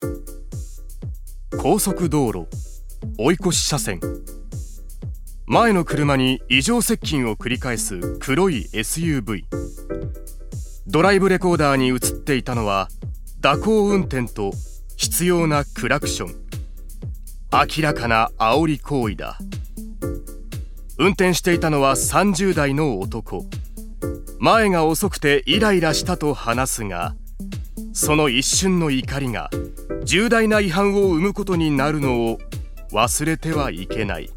高速道路追い越し車線。前の車に異常接近を繰り返す黒い SUV。 ドライブレコーダーに映っていたのは蛇行運転と執拗なクラクション。明らかな煽り行為だ。運転していたのは30代の男。前が遅くてイライラしたと話すが、その一瞬の怒りが重大な違反を生むことになるのを忘れてはいけない。